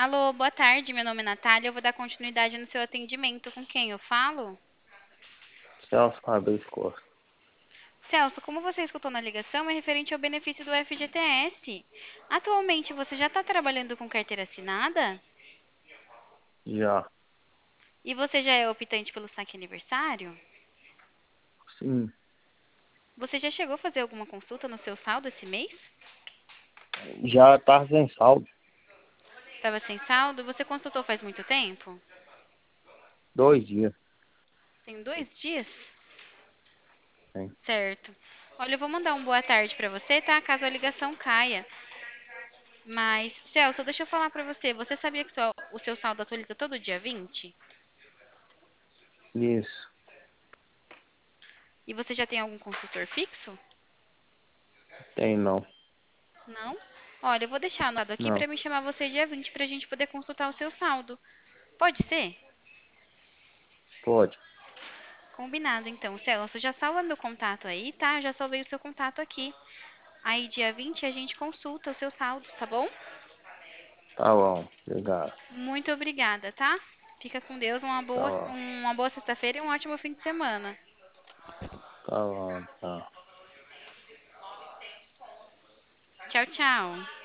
Alô, boa tarde. Meu nome é Natália. Eu vou dar continuidade no seu atendimento. Com quem eu falo? Celso Fabrício Costa. Celso, como você escutou na ligação, é referente ao benefício do FGTS. Atualmente, você já está trabalhando com carteira assinada? Já, E você já é optante pelo saque aniversário? sim, Você já chegou a fazer alguma consulta no seu saldo esse mês? já tá sem saldo. Estava sem saldo? Você consultou faz muito tempo? 2 dias, Tem 2 dias? sim. Certo. Olha, eu vou mandar um boa tarde para você, tá? Caso a ligação caia. Mas, Celso, deixa eu falar pra você. Você sabia que o seu saldo atualiza todo dia 20? Isso, E você já tem algum consultor fixo? tem não. Não? Olha, eu vou deixar anotado aqui Não, pra me chamar você dia 20 pra gente poder consultar o seu saldo. Pode ser? pode. Combinado, então. Celso, já salva meu contato aí, tá? Já salvei o seu contato aqui. Aí, dia 20 a gente consulta o seu saldo, tá bom? Tá bom, obrigado. Muito obrigada, tá? Fica com Deus. Tá bom, Uma boa sexta-feira e um ótimo fim de semana. tá bom, tá. Tchau, tchau.